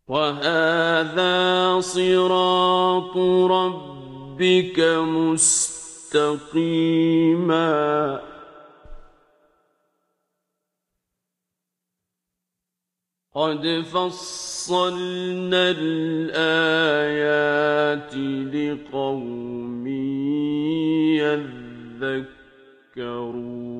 وهذا صراط ربك مستقيما قد فصلنا الآيات لقوم يذكرون